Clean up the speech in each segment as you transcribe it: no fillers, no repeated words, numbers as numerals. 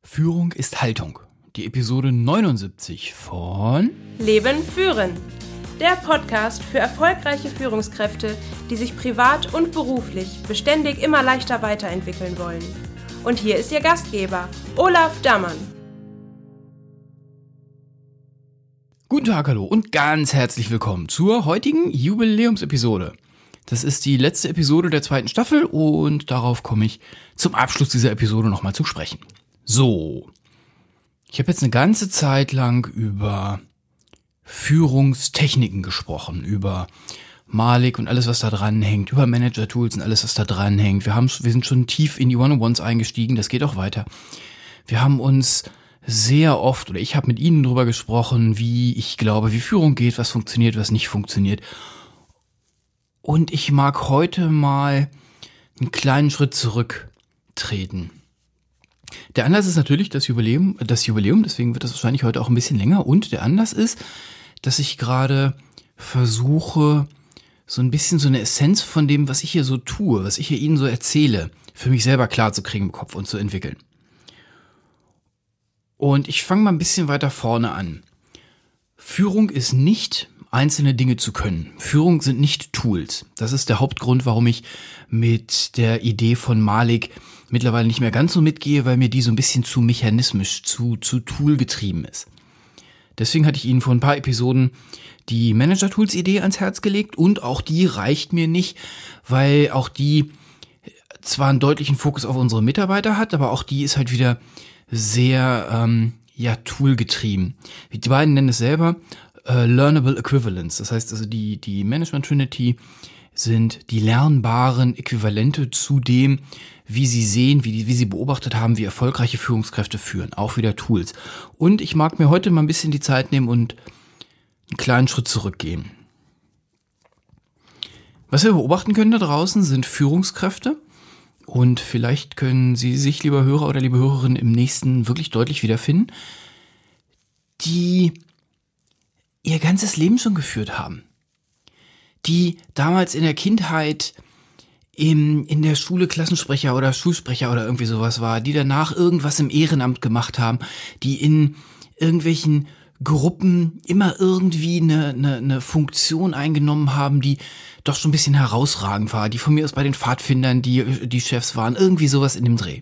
Führung ist Haltung. Die Episode 79 von Leben führen. Der Podcast für erfolgreiche Führungskräfte, die sich privat und beruflich beständig immer leichter weiterentwickeln wollen. Und hier ist Ihr Gastgeber, Olaf Dammann. Guten Tag, hallo und ganz herzlich willkommen zur heutigen Jubiläumsepisode. Das ist die letzte Episode der zweiten Staffel und darauf komme ich zum Abschluss dieser Episode nochmal zu sprechen. So, ich habe jetzt eine ganze Zeit lang über Führungstechniken gesprochen, über Malik und alles, was da dran hängt, über Manager-Tools und alles, was da dran hängt. Wir sind schon tief in die One-on-Ones eingestiegen, das geht auch weiter. Wir haben uns sehr oft, oder ich habe mit Ihnen darüber gesprochen, wie ich glaube, wie Führung geht, was funktioniert, was nicht funktioniert. Und ich mag heute mal einen kleinen Schritt zurücktreten. Der Anlass ist natürlich das Jubiläum, deswegen wird das wahrscheinlich heute auch ein bisschen länger. Und der Anlass ist, dass ich gerade versuche, so ein bisschen so eine Essenz von dem, was ich hier so tue, was ich hier Ihnen so erzähle, für mich selber klar zu kriegen im Kopf und zu entwickeln. Und ich fange mal ein bisschen weiter vorne an. Führung ist nicht, einzelne Dinge zu können. Führung sind nicht Tools. Das ist der Hauptgrund, warum ich mit der Idee von Malik mittlerweile nicht mehr ganz so mitgehe, weil mir die so ein bisschen zu mechanismisch, zu toolgetrieben ist. Deswegen hatte ich Ihnen vor ein paar Episoden die Manager-Tools-Idee ans Herz gelegt und auch die reicht mir nicht, weil auch die zwar einen deutlichen Fokus auf unsere Mitarbeiter hat, aber auch die ist halt wieder sehr toolgetrieben. Die beiden nennen es selber Learnable Equivalents. Das heißt also, die Management Trinity sind die lernbaren Äquivalente zu dem, wie sie sehen, wie sie beobachtet haben, wie erfolgreiche Führungskräfte führen. Auch wieder Tools. Und ich mag mir heute mal ein bisschen die Zeit nehmen und einen kleinen Schritt zurückgehen. Was wir beobachten können da draußen, sind Führungskräfte. Und vielleicht können Sie sich, lieber Hörer oder liebe Hörerin, im nächsten wirklich deutlich wiederfinden, die ihr ganzes Leben schon geführt haben. Die damals in der Kindheit in der Schule Klassensprecher oder Schulsprecher oder irgendwie sowas war, die danach irgendwas im Ehrenamt gemacht haben, die in irgendwelchen Gruppen immer irgendwie eine Funktion eingenommen haben, die doch schon ein bisschen herausragend war, die von mir aus bei den Pfadfindern, die Chefs waren, irgendwie sowas in dem Dreh.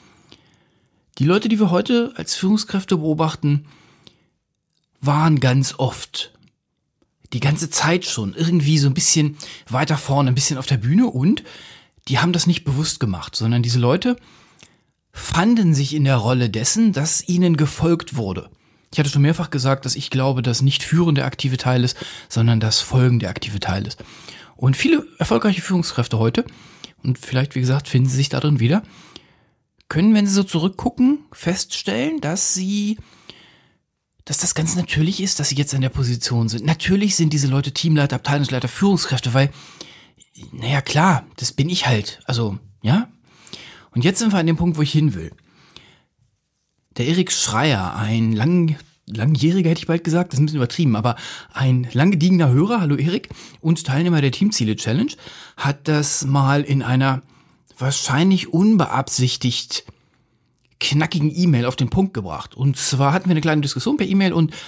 Die Leute, die wir heute als Führungskräfte beobachten, waren ganz oft, die ganze Zeit schon, irgendwie so ein bisschen weiter vorne, ein bisschen auf der Bühne und die haben das nicht bewusst gemacht, sondern diese Leute fanden sich in der Rolle dessen, dass ihnen gefolgt wurde. Ich hatte schon mehrfach gesagt, dass ich glaube, dass nicht Führen der aktive Teil ist, sondern das Folgen der aktive Teil ist. Und viele erfolgreiche Führungskräfte heute, und vielleicht, wie gesagt, finden sie sich darin wieder, können, wenn sie so zurückgucken, feststellen, dass das ganz natürlich ist, dass sie jetzt in der Position sind. Natürlich sind diese Leute Teamleiter, Abteilungsleiter, Führungskräfte, weil, naja klar, das bin ich halt. Also, ja. Und jetzt sind wir an dem Punkt, wo ich hin will. Der Erik Schreier, ein langjähriger, hätte ich bald gesagt, das ist ein bisschen übertrieben, aber ein langgediegener Hörer, hallo Erik, und Teilnehmer der Teamziele-Challenge, hat das mal in einer wahrscheinlich unbeabsichtigt knackigen E-Mail auf den Punkt gebracht. Und zwar hatten wir eine kleine Diskussion per E-Mail und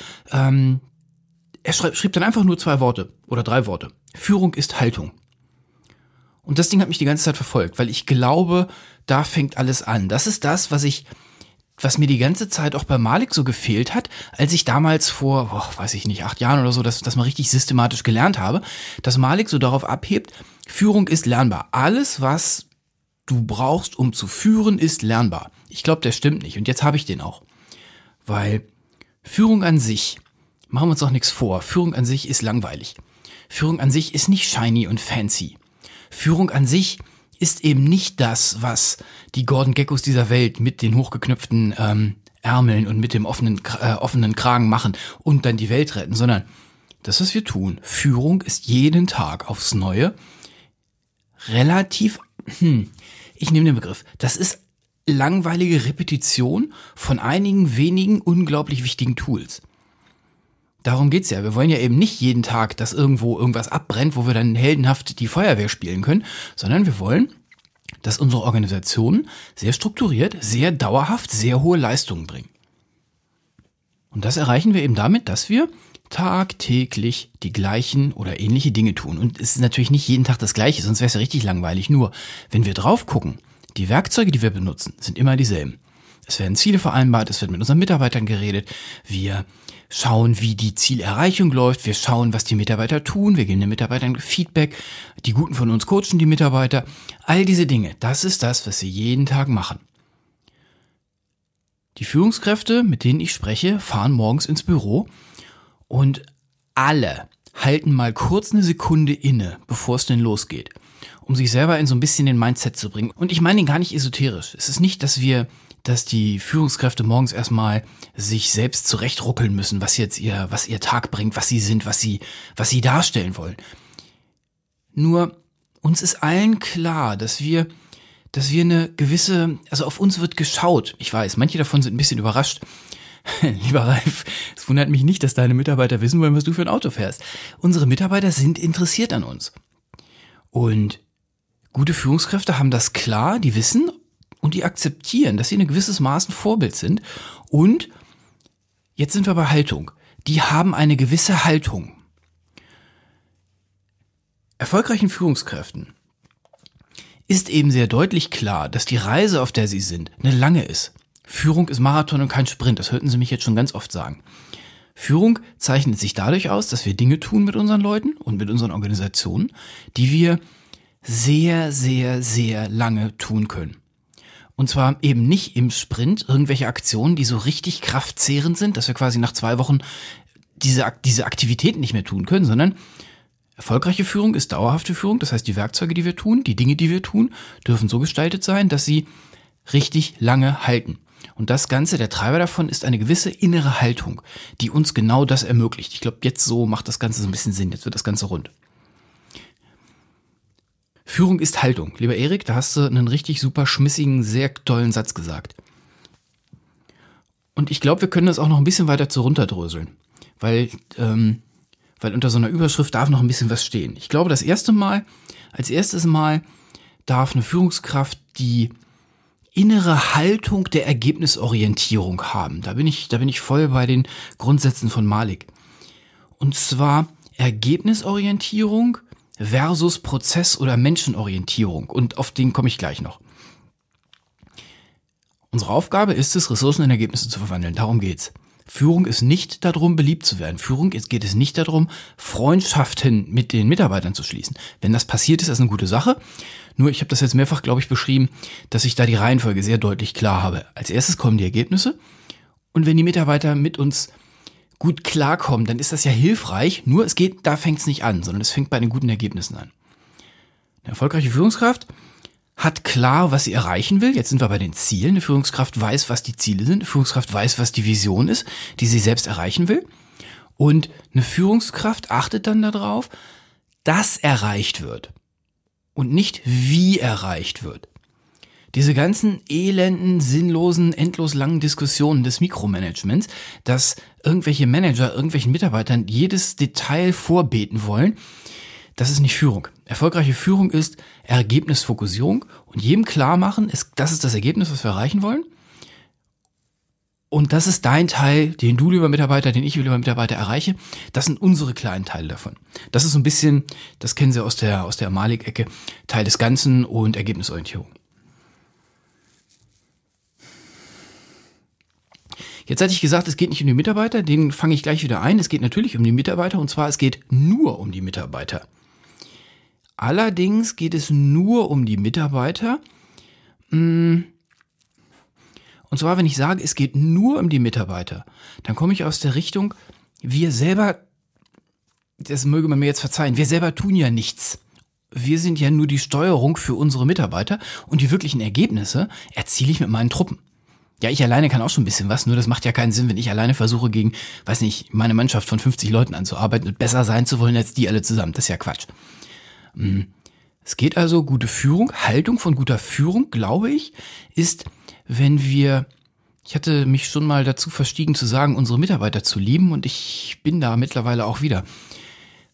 er schrieb dann einfach nur 2 Worte oder 3 Worte. Führung ist Haltung. Und das Ding hat mich die ganze Zeit verfolgt, weil ich glaube, da fängt alles an. Das ist das, was mir die ganze Zeit auch bei Malik so gefehlt hat, als ich damals vor, 8 Jahren oder so, das mal richtig systematisch gelernt habe, dass Malik so darauf abhebt, Führung ist lernbar. Alles, was du brauchst, um zu führen, ist lernbar. Ich glaube, der stimmt nicht. Und jetzt habe ich den auch. Weil Führung an sich, machen wir uns doch nichts vor, Führung an sich ist langweilig. Führung an sich ist nicht shiny und fancy. Führung an sich ist eben nicht das, was die Gordon Geckos dieser Welt mit den hochgeknöpften Ärmeln und mit dem offenen Kragen machen und dann die Welt retten, sondern das, was wir tun. Führung ist jeden Tag aufs Neue relativ, ich nehme den Begriff, das ist langweilige Repetition von einigen wenigen unglaublich wichtigen Tools. Darum geht's ja. Wir wollen ja eben nicht jeden Tag, dass irgendwo irgendwas abbrennt, wo wir dann heldenhaft die Feuerwehr spielen können, sondern wir wollen dass unsere Organisationen sehr strukturiert, sehr dauerhaft, sehr hohe Leistungen bringen. Und das erreichen wir eben damit, dass wir tagtäglich die gleichen oder ähnliche Dinge tun. Und es ist natürlich nicht jeden Tag das Gleiche, sonst wäre es ja richtig langweilig. Nur, wenn wir drauf gucken, die Werkzeuge, die wir benutzen, sind immer dieselben. Es werden Ziele vereinbart, es wird mit unseren Mitarbeitern geredet, wir schauen, wie die Zielerreichung läuft, wir schauen, was die Mitarbeiter tun, wir geben den Mitarbeitern Feedback, die Guten von uns coachen die Mitarbeiter. All diese Dinge, das ist das, was sie jeden Tag machen. Die Führungskräfte, mit denen ich spreche, fahren morgens ins Büro und alle halten mal kurz eine Sekunde inne, bevor es denn losgeht, um sich selber in so ein bisschen den Mindset zu bringen. Und ich meine ihn gar nicht esoterisch. Es ist nicht, dass die Führungskräfte morgens erstmal sich selbst zurechtruckeln müssen, was ihr Tag bringt, was sie sind, was sie darstellen wollen. Nur uns ist allen klar, dass wir eine gewisse, also auf uns wird geschaut. Ich weiß, manche davon sind ein bisschen überrascht. Lieber Ralf, es wundert mich nicht, dass deine Mitarbeiter wissen wollen, was du für ein Auto fährst. Unsere Mitarbeiter sind interessiert an uns. Und gute Führungskräfte haben das klar, die wissen und die akzeptieren, dass sie in einem gewisses Maß ein Vorbild sind. Und jetzt sind wir bei Haltung. Die haben eine gewisse Haltung. Erfolgreichen Führungskräften ist eben sehr deutlich klar, dass die Reise, auf der sie sind, eine lange ist. Führung ist Marathon und kein Sprint, das hörten Sie mich jetzt schon ganz oft sagen. Führung zeichnet sich dadurch aus, dass wir Dinge tun mit unseren Leuten und mit unseren Organisationen, die wir sehr, sehr, sehr lange tun können. Und zwar eben nicht im Sprint irgendwelche Aktionen, die so richtig kraftzehrend sind, dass wir quasi nach 2 Wochen diese Aktivitäten nicht mehr tun können, sondern erfolgreiche Führung ist dauerhafte Führung. Das heißt, die Werkzeuge, die wir tun, die Dinge, die wir tun, dürfen so gestaltet sein, dass sie richtig lange halten. Und das Ganze, der Treiber davon, ist eine gewisse innere Haltung, die uns genau das ermöglicht. Ich glaube, jetzt so macht das Ganze so ein bisschen Sinn. Jetzt wird das Ganze rund. Führung ist Haltung. Lieber Erik, da hast du einen richtig super schmissigen, sehr tollen Satz gesagt. Und ich glaube, wir können das auch noch ein bisschen weiter zu runterdröseln. Weil unter so einer Überschrift darf noch ein bisschen was stehen. Ich glaube, als erstes Mal darf eine Führungskraft die innere Haltung der Ergebnisorientierung haben. Da bin ich voll bei den Grundsätzen von Malik. Und zwar Ergebnisorientierung versus Prozess- oder Menschenorientierung. Und auf den komme ich gleich noch. Unsere Aufgabe ist es, Ressourcen in Ergebnisse zu verwandeln. Darum geht's. Führung ist nicht darum, beliebt zu werden. Geht es nicht darum, Freundschaften mit den Mitarbeitern zu schließen. Wenn das passiert, ist das eine gute Sache. Nur, ich habe das jetzt mehrfach, glaube ich, beschrieben, dass ich da die Reihenfolge sehr deutlich klar habe. Als erstes kommen die Ergebnisse. Und wenn die Mitarbeiter mit uns gut klarkommen, dann ist das ja hilfreich. Nur da fängt es nicht an, sondern es fängt bei den guten Ergebnissen an. Eine erfolgreiche Führungskraft hat klar, was sie erreichen will. Jetzt sind wir bei den Zielen. Eine Führungskraft weiß, was die Ziele sind. Eine Führungskraft weiß, was die Vision ist, die sie selbst erreichen will. Und eine Führungskraft achtet dann darauf, dass erreicht wird und nicht wie erreicht wird. Diese ganzen elenden, sinnlosen, endlos langen Diskussionen des Mikromanagements, dass irgendwelche Manager irgendwelchen Mitarbeitern jedes Detail vorbeten wollen, das ist nicht Führung. Erfolgreiche Führung ist Ergebnisfokussierung und jedem klar machen, das ist das Ergebnis, was wir erreichen wollen. Und das ist dein Teil, den du, lieber Mitarbeiter, den ich, lieber Mitarbeiter, erreiche. Das sind unsere kleinen Teile davon. Das ist so ein bisschen, das kennen Sie aus der Malik-Ecke, Teil des Ganzen und Ergebnisorientierung. Jetzt hatte ich gesagt, es geht nicht um die Mitarbeiter, den fange ich gleich wieder ein. Es geht natürlich um die Mitarbeiter und zwar, es geht nur um die Mitarbeiter. Allerdings geht es nur um die Mitarbeiter. Und zwar, wenn ich sage, es geht nur um die Mitarbeiter, dann komme ich aus der Richtung, wir selber, das möge man mir jetzt verzeihen, wir selber tun ja nichts. Wir sind ja nur die Steuerung für unsere Mitarbeiter und die wirklichen Ergebnisse erziele ich mit meinen Truppen. Ja, ich alleine kann auch schon ein bisschen was, nur das macht ja keinen Sinn, wenn ich alleine versuche, gegen, meine Mannschaft von 50 Leuten anzuarbeiten und besser sein zu wollen als die alle zusammen. Das ist ja Quatsch. Es geht also, gute Führung, Haltung von guter Führung, glaube ich, ist, ich hatte mich schon mal dazu verstiegen zu sagen, unsere Mitarbeiter zu lieben und ich bin da mittlerweile auch wieder.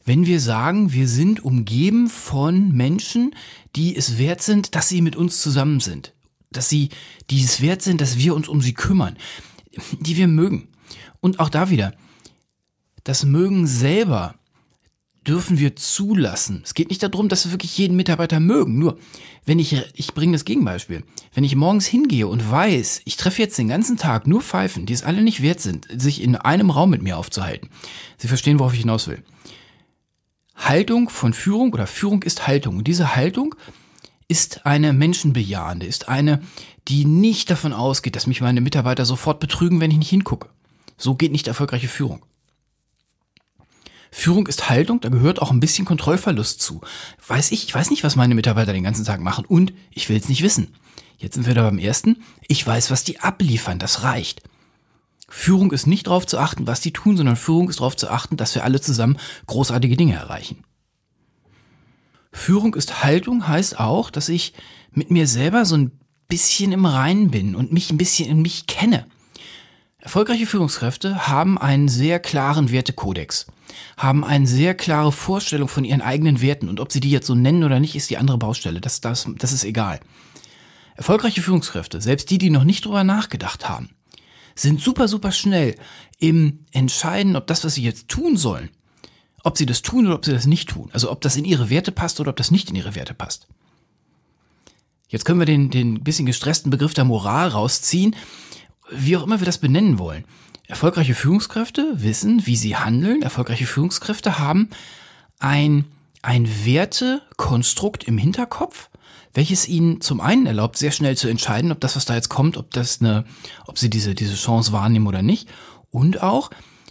wenn wir sagen, wir sind umgeben von Menschen, die es wert sind, dass sie mit uns zusammen sind. Dass sie es wert sind, dass wir uns um sie kümmern, die wir mögen. Und auch da wieder, das Mögen selber dürfen wir zulassen. Es geht nicht darum, dass wir wirklich jeden Mitarbeiter mögen. Nur, wenn ich bringe das Gegenbeispiel. Wenn ich morgens hingehe und weiß, ich treffe jetzt den ganzen Tag nur Pfeifen, die es alle nicht wert sind, sich in einem Raum mit mir aufzuhalten. Sie verstehen, worauf ich hinaus will. Haltung von Führung oder Führung ist Haltung. Und diese Haltung ist eine menschenbejahende, ist eine, die nicht davon ausgeht, dass mich meine Mitarbeiter sofort betrügen, wenn ich nicht hingucke. So geht nicht erfolgreiche Führung. Führung ist Haltung, da gehört auch ein bisschen Kontrollverlust zu. Ich weiß nicht, was meine Mitarbeiter den ganzen Tag machen und ich will es nicht wissen. Jetzt sind wir da beim ersten. Ich weiß, was die abliefern, das reicht. Führung ist nicht darauf zu achten, was die tun, sondern Führung ist darauf zu achten, dass wir alle zusammen großartige Dinge erreichen. Führung ist Haltung heißt auch, dass ich mit mir selber so ein bisschen im Reinen bin und mich ein bisschen in mich kenne. Erfolgreiche Führungskräfte haben einen sehr klaren Wertekodex, haben eine sehr klare Vorstellung von ihren eigenen Werten und ob sie die jetzt so nennen oder nicht, ist die andere Baustelle. Das ist egal. Erfolgreiche Führungskräfte, selbst die noch nicht drüber nachgedacht haben, sind super, super schnell im Entscheiden, ob das, was sie jetzt tun sollen, ob sie das tun oder ob sie das nicht tun. Also ob das in ihre Werte passt oder ob das nicht in ihre Werte passt. Jetzt können wir den bisschen gestressten Begriff der Moral rausziehen, wie auch immer wir das benennen wollen. Erfolgreiche Führungskräfte wissen, wie sie handeln. Erfolgreiche Führungskräfte haben ein Wertekonstrukt im Hinterkopf, welches ihnen zum einen erlaubt, sehr schnell zu entscheiden, ob das, was da jetzt kommt, ob sie diese Chance wahrnehmen oder nicht. Und auch,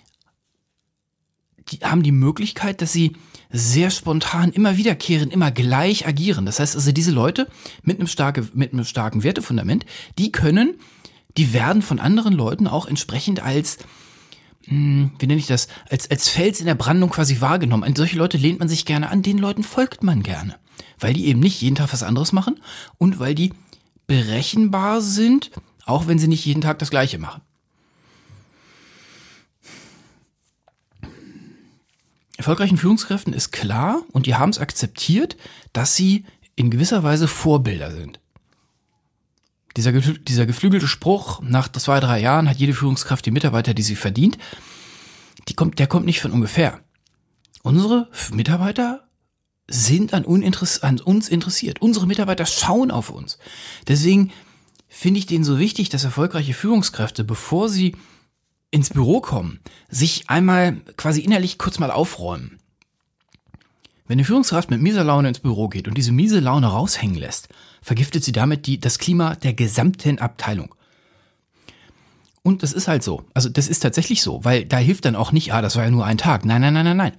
die haben die Möglichkeit, dass sie sehr spontan immer wiederkehren, immer gleich agieren. Das heißt also, diese Leute mit einem starken Wertefundament, die werden von anderen Leuten auch entsprechend als, wie nenne ich das, als Fels in der Brandung quasi wahrgenommen. An solche Leute lehnt man sich gerne an, den Leuten folgt man gerne. Weil die eben nicht jeden Tag was anderes machen und weil die berechenbar sind, auch wenn sie nicht jeden Tag das Gleiche machen. Erfolgreichen Führungskräften ist klar und die haben es akzeptiert, dass sie in gewisser Weise Vorbilder sind. Dieser geflügelte Spruch, nach 2-3 Jahren hat jede Führungskraft die Mitarbeiter, die sie verdient, der kommt nicht von ungefähr. Unsere Mitarbeiter sind an uns interessiert. Unsere Mitarbeiter schauen auf uns. Deswegen finde ich denen so wichtig, dass erfolgreiche Führungskräfte, bevor sie ins Büro kommen, sich einmal quasi innerlich kurz mal aufräumen. Wenn eine Führungskraft mit mieser Laune ins Büro geht und diese miese Laune raushängen lässt, vergiftet sie damit das Klima der gesamten Abteilung. Und das ist halt so. Also das ist tatsächlich so, weil da hilft dann auch nicht, das war ja nur ein Tag. Nein.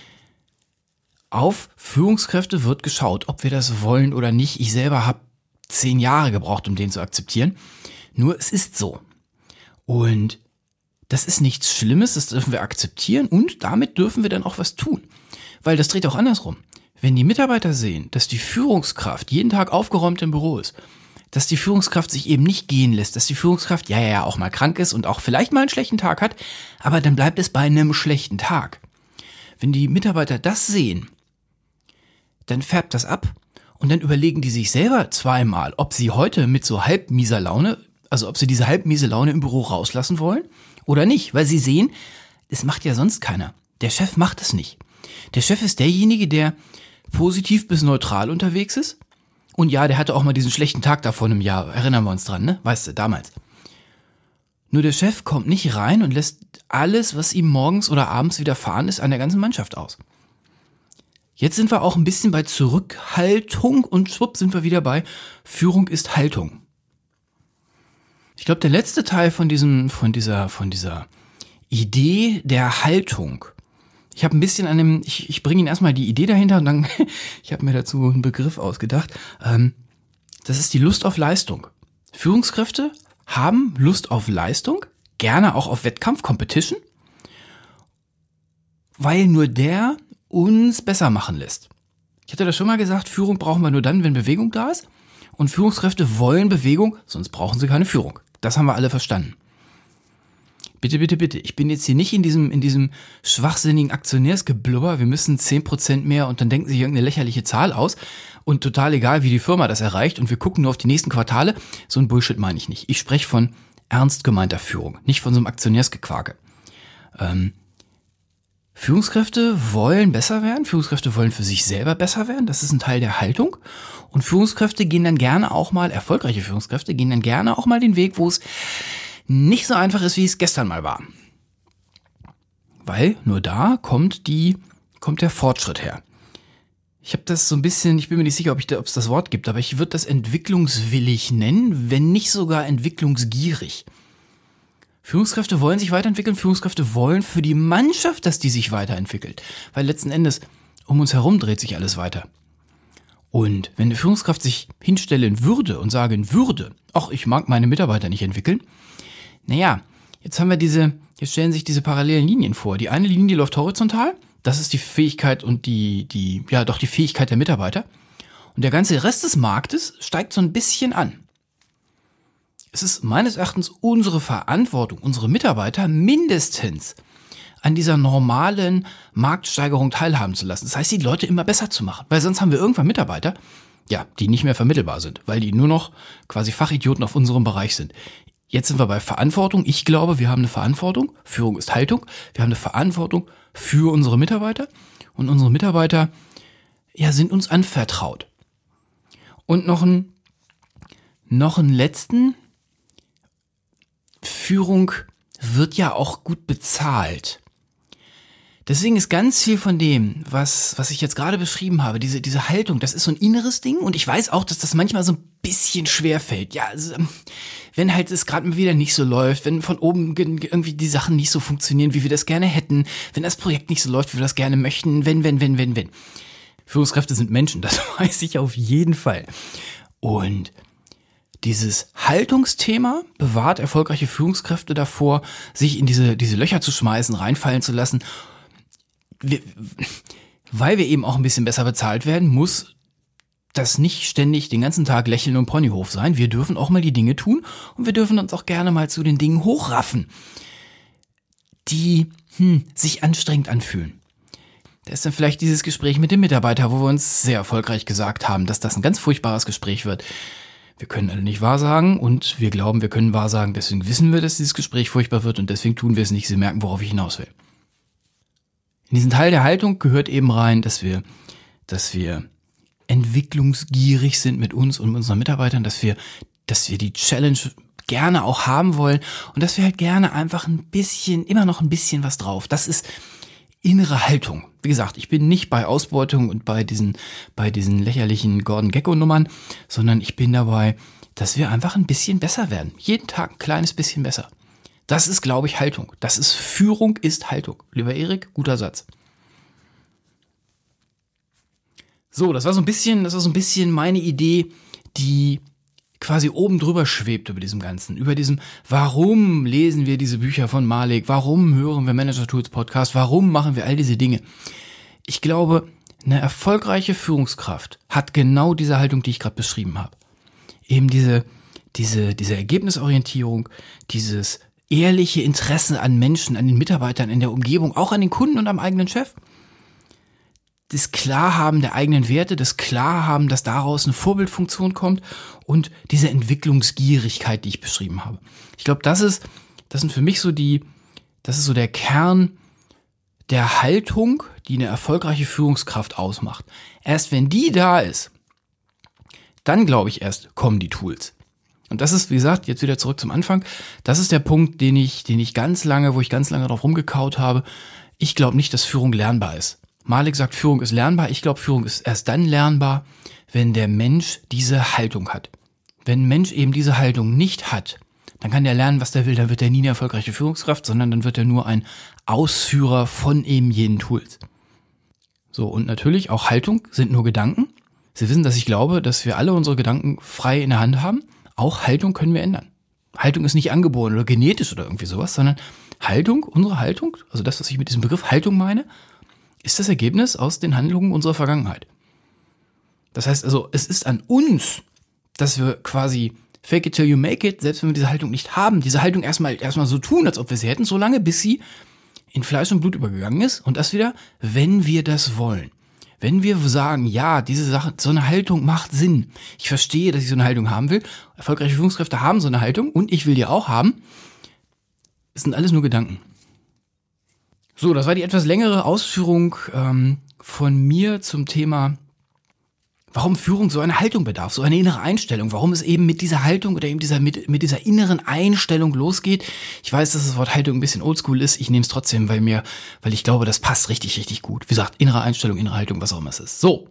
Auf Führungskräfte wird geschaut, ob wir das wollen oder nicht. Ich selber habe 10 Jahre gebraucht, um den zu akzeptieren. Nur es ist so. Und das ist nichts Schlimmes, das dürfen wir akzeptieren und damit dürfen wir dann auch was tun. Weil das dreht auch andersrum. Wenn die Mitarbeiter sehen, dass die Führungskraft jeden Tag aufgeräumt im Büro ist, dass die Führungskraft sich eben nicht gehen lässt, dass die Führungskraft ja auch mal krank ist und auch vielleicht mal einen schlechten Tag hat, aber dann bleibt es bei einem schlechten Tag. Wenn die Mitarbeiter das sehen, dann färbt das ab und dann überlegen die sich selber zweimal, ob sie heute mit so halbmieser Laune, also ob sie diese halbmiese Laune im Büro rauslassen wollen oder nicht, weil sie sehen, es macht ja sonst keiner. Der Chef macht es nicht. Der Chef ist derjenige, der positiv bis neutral unterwegs ist. Und ja, der hatte auch mal diesen schlechten Tag da vor einem Jahr. Erinnern wir uns dran, ne? Weißt du, damals. Nur der Chef kommt nicht rein und lässt alles, was ihm morgens oder abends widerfahren ist, an der ganzen Mannschaft aus. Jetzt sind wir auch ein bisschen bei Zurückhaltung und schwupp sind wir wieder bei Führung ist Haltung. Ich glaube, der letzte Teil von dieser Idee der Haltung. Ich habe ein bisschen ich bringe Ihnen erstmal die Idee dahinter und dann, ich habe mir dazu einen Begriff ausgedacht. Das ist die Lust auf Leistung. Führungskräfte haben Lust auf Leistung, gerne auch auf Wettkampf, Competition, weil nur der uns besser machen lässt. Ich hatte das schon mal gesagt, Führung brauchen wir nur dann, wenn Bewegung da ist. Und Führungskräfte wollen Bewegung, sonst brauchen sie keine Führung. Das haben wir alle verstanden. Bitte, bitte, bitte. Ich bin jetzt hier nicht in diesem schwachsinnigen Aktionärsgeblubber. Wir müssen 10% mehr und dann denken sich irgendeine lächerliche Zahl aus. Und total egal, wie die Firma das erreicht. Und wir gucken nur auf die nächsten Quartale. So ein Bullshit meine ich nicht. Ich spreche von ernst gemeinter Führung, nicht von so einem Aktionärsgequake. Führungskräfte wollen besser werden. Führungskräfte wollen für sich selber besser werden. Das ist ein Teil der Haltung. Und Führungskräfte gehen dann gerne auch mal, erfolgreiche Führungskräfte gehen dann gerne auch mal den Weg, wo es nicht so einfach ist, wie es gestern mal war. Weil nur da kommt der Fortschritt her. Ich habe das so ein bisschen, ich bin mir nicht sicher, ob es das Wort gibt, aber ich würde das entwicklungswillig nennen, wenn nicht sogar entwicklungsgierig. Führungskräfte wollen sich weiterentwickeln, Führungskräfte wollen für die Mannschaft, dass die sich weiterentwickelt. Weil letzten Endes um uns herum dreht sich alles weiter. Und wenn eine Führungskraft sich hinstellen würde und sagen würde, ach, ich mag meine Mitarbeiter nicht entwickeln, naja, jetzt stellen sich diese parallelen Linien vor. Die eine Linie läuft horizontal, das ist die Fähigkeit und die Fähigkeit der Mitarbeiter. Und der ganze Rest des Marktes steigt so ein bisschen an. Es ist meines Erachtens unsere Verantwortung, unsere Mitarbeiter mindestens an dieser normalen Marktsteigerung teilhaben zu lassen. Das heißt, die Leute immer besser zu machen. Weil sonst haben wir irgendwann Mitarbeiter, die nicht mehr vermittelbar sind, weil die nur noch quasi Fachidioten auf unserem Bereich sind. Jetzt sind wir bei Verantwortung. Ich glaube, wir haben eine Verantwortung. Führung ist Haltung. Wir haben eine Verantwortung für unsere Mitarbeiter. Und unsere Mitarbeiter, sind uns anvertraut. Und noch einen letzten. Führung wird ja auch gut bezahlt. Deswegen ist ganz viel von dem, was ich jetzt gerade beschrieben habe, diese Haltung, das ist so ein inneres Ding und ich weiß auch, dass das manchmal so ein bisschen schwer fällt. Ja, also, wenn halt es gerade mal wieder nicht so läuft, wenn von oben irgendwie die Sachen nicht so funktionieren, wie wir das gerne hätten, wenn das Projekt nicht so läuft, wie wir das gerne möchten, wenn. Führungskräfte sind Menschen, das weiß ich auf jeden Fall. Und dieses Haltungsthema bewahrt erfolgreiche Führungskräfte davor, sich in diese Löcher zu schmeißen, reinfallen zu lassen. Weil wir eben auch ein bisschen besser bezahlt werden, muss das nicht ständig den ganzen Tag lächeln und Ponyhof sein. Wir dürfen auch mal die Dinge tun und wir dürfen uns auch gerne mal zu den Dingen hochraffen, die sich anstrengend anfühlen. Da ist dann vielleicht dieses Gespräch mit dem Mitarbeiter, wo wir uns sehr erfolgreich gesagt haben, dass das ein ganz furchtbares Gespräch wird. Wir können alle nicht wahrsagen und wir glauben, wir können wahrsagen. Deswegen wissen wir, dass dieses Gespräch furchtbar wird und deswegen tun wir es nicht. Sie merken, worauf ich hinaus will. In diesen Teil der Haltung gehört eben rein, dass wir entwicklungsgierig sind mit uns und mit unseren Mitarbeitern, dass wir die Challenge gerne auch haben wollen und dass wir halt gerne einfach immer noch ein bisschen was drauf. Das ist innere Haltung. Wie gesagt, ich bin nicht bei Ausbeutung und bei diesen lächerlichen Gordon-Gekko-Nummern, sondern ich bin dabei, dass wir einfach ein bisschen besser werden. Jeden Tag ein kleines bisschen besser. Das ist, glaube ich, Haltung. Führung ist Haltung. Lieber Erik, guter Satz. So, das war so ein bisschen meine Idee, die quasi oben drüber schwebt über diesem Ganzen, über diesem, warum lesen wir diese Bücher von Malik, warum hören wir Manager Tools Podcast, warum machen wir all diese Dinge. Ich glaube, eine erfolgreiche Führungskraft hat genau diese Haltung, die ich gerade beschrieben habe. Eben diese Ergebnisorientierung, dieses ehrliche Interesse an Menschen, an den Mitarbeitern, in der Umgebung, auch an den Kunden und am eigenen Chef. Das Klarhaben der eigenen Werte, das Klarhaben, dass daraus eine Vorbildfunktion kommt und diese Entwicklungsgierigkeit, die ich beschrieben habe. Ich glaube, das ist für mich so der Kern der Haltung, die eine erfolgreiche Führungskraft ausmacht. Erst wenn die da ist, dann glaube ich erst kommen die Tools. Und das ist, wie gesagt, jetzt wieder zurück zum Anfang, das ist der Punkt, wo ich ganz lange drauf rumgekaut habe. Ich glaube nicht, dass Führung lernbar ist. Malik sagt, Führung ist lernbar. Ich glaube, Führung ist erst dann lernbar, wenn der Mensch diese Haltung hat. Wenn ein Mensch eben diese Haltung nicht hat, dann kann der lernen, was der will. Dann wird er nie eine erfolgreiche Führungskraft, sondern dann wird er nur ein Ausführer von eben jenen Tools. So, und natürlich auch Haltung sind nur Gedanken. Sie wissen, dass ich glaube, dass wir alle unsere Gedanken frei in der Hand haben. Auch Haltung können wir ändern. Haltung ist nicht angeboren oder genetisch oder irgendwie sowas, sondern Haltung, unsere Haltung, also das, was ich mit diesem Begriff Haltung meine, ist das Ergebnis aus den Handlungen unserer Vergangenheit. Das heißt also, es ist an uns, dass wir quasi fake it till you make it, selbst wenn wir diese Haltung nicht haben, diese Haltung erstmal so tun, als ob wir sie hätten, so lange, bis sie in Fleisch und Blut übergegangen ist. Und das wieder, wenn wir das wollen. Wenn wir sagen, ja, diese Sache, so eine Haltung macht Sinn. Ich verstehe, dass ich so eine Haltung haben will. Erfolgreiche Führungskräfte haben so eine Haltung und ich will die auch haben. Es sind alles nur Gedanken. So, das war die etwas längere Ausführung von mir zum Thema, warum Führung so eine Haltung bedarf, so eine innere Einstellung, warum es eben mit dieser Haltung oder eben mit dieser inneren Einstellung losgeht. Ich weiß, dass das Wort Haltung ein bisschen oldschool ist, ich nehme es trotzdem, weil ich glaube, das passt richtig, richtig gut. Wie gesagt, innere Einstellung, innere Haltung, was auch immer es ist. So.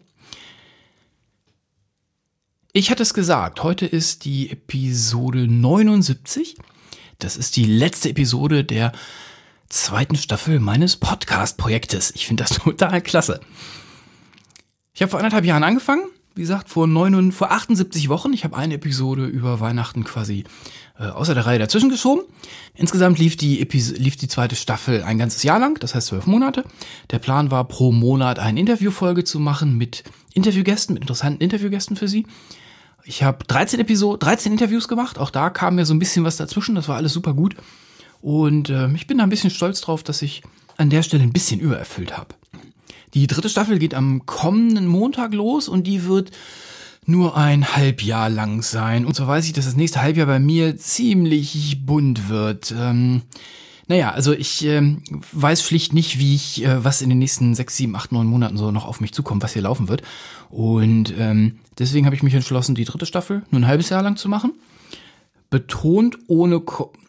Ich hatte es gesagt, heute ist die Episode 79. Das ist die letzte Episode der 2. Staffel meines Podcast-Projektes. Ich finde das total klasse. Ich habe vor 1,5 Jahren angefangen, wie gesagt, vor 78 Wochen. Ich habe eine Episode über Weihnachten quasi außer der Reihe dazwischen geschoben. Insgesamt lief die 2. Staffel ein ganzes Jahr lang, das heißt 12 Monate. Der Plan war, pro Monat eine Interviewfolge zu machen mit Interviewgästen, mit interessanten Interviewgästen für Sie. Ich habe 13 Interviews gemacht, auch da kam mir so ein bisschen was dazwischen, das war alles super gut. Und ich bin da ein bisschen stolz drauf, dass ich an der Stelle ein bisschen übererfüllt habe. Die 3. Staffel geht am kommenden Montag los und die wird nur ein Halbjahr lang sein. Und so weiß ich, dass das nächste Halbjahr bei mir ziemlich bunt wird. Also ich weiß schlicht nicht, was in den nächsten 6, 7, 8, 9 Monaten so noch auf mich zukommt, was hier laufen wird. Und deswegen habe ich mich entschlossen, die 3. Staffel nur ein halbes Jahr lang zu machen. Betont ohne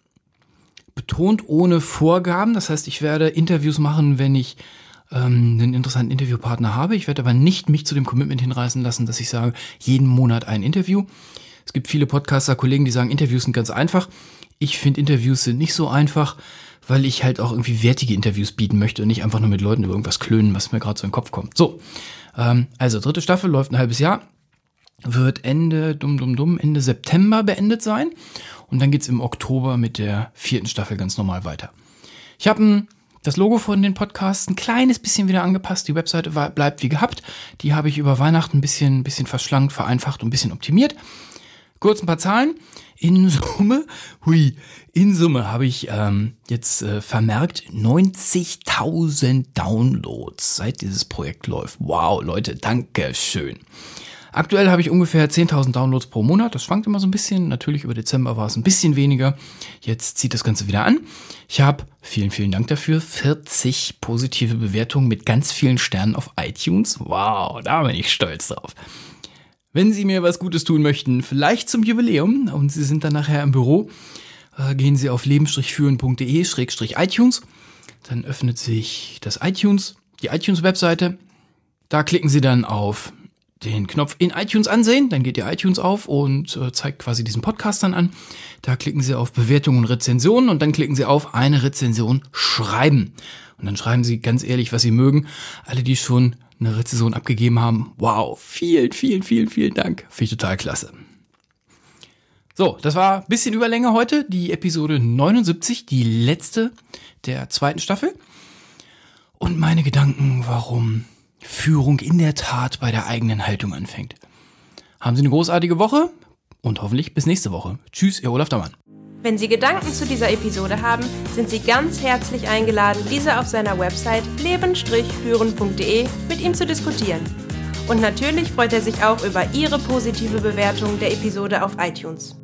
Vorgaben. Das heißt, ich werde Interviews machen, wenn ich einen interessanten Interviewpartner habe. Ich werde aber nicht mich zu dem Commitment hinreißen lassen, dass ich sage, jeden Monat ein Interview. Es gibt viele Podcaster-Kollegen, die sagen, Interviews sind ganz einfach. Ich finde, Interviews sind nicht so einfach, weil ich halt auch irgendwie wertige Interviews bieten möchte und nicht einfach nur mit Leuten über irgendwas klönen, was mir gerade so in den Kopf kommt. So, also 3. Staffel läuft ein halbes Jahr, wird Ende September beendet sein und dann geht's im Oktober mit der 4. Staffel ganz normal weiter. Ich habe das Logo von den Podcasts ein kleines bisschen wieder angepasst. Die Webseite bleibt wie gehabt. Die habe ich über Weihnachten ein bisschen verschlankt, vereinfacht und ein bisschen optimiert. Kurz ein paar Zahlen. In Summe habe ich jetzt vermerkt 90.000 Downloads, seit dieses Projekt läuft. Wow, Leute, danke schön. Aktuell habe ich ungefähr 10.000 Downloads pro Monat. Das schwankt immer so ein bisschen. Natürlich über Dezember war es ein bisschen weniger. Jetzt zieht das Ganze wieder an. Ich habe, vielen, vielen Dank dafür, 40 positive Bewertungen mit ganz vielen Sternen auf iTunes. Wow, da bin ich stolz drauf. Wenn Sie mir was Gutes tun möchten, vielleicht zum Jubiläum, und Sie sind dann nachher im Büro, gehen Sie auf leben-führen.de/iTunes. Dann öffnet sich die iTunes-Webseite. Da klicken Sie dann auf den Knopf in iTunes ansehen, dann geht Ihr iTunes auf und zeigt quasi diesen Podcast dann an. Da klicken Sie auf Bewertungen und Rezensionen und dann klicken Sie auf eine Rezension schreiben. Und dann schreiben Sie ganz ehrlich, was Sie mögen. Alle, die schon eine Rezension abgegeben haben, wow, vielen, vielen, vielen, vielen Dank. Finde ich total klasse. So, das war ein bisschen Überlänge heute, die Episode 79, die letzte der 2. Staffel. Und meine Gedanken, warum Führung in der Tat bei der eigenen Haltung anfängt. Haben Sie eine großartige Woche und hoffentlich bis nächste Woche. Tschüss, Ihr Olaf Dammann. Wenn Sie Gedanken zu dieser Episode haben, sind Sie ganz herzlich eingeladen, diese auf seiner Website leben-führen.de mit ihm zu diskutieren. Und natürlich freut er sich auch über Ihre positive Bewertung der Episode auf iTunes.